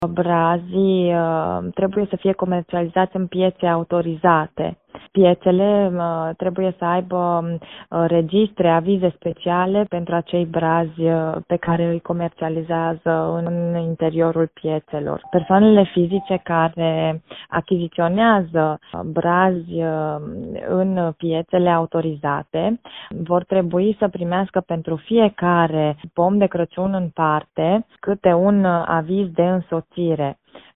Brazii trebuie să fie comercializați în piețe autorizate. Piețele trebuie să aibă registre, avize speciale pentru acei brazi pe care îi comercializează în interiorul piețelor. Persoanele fizice care achiziționează brazi în piețele autorizate vor trebui să primească pentru fiecare pom de Crăciun în parte câte un aviz de însoțire.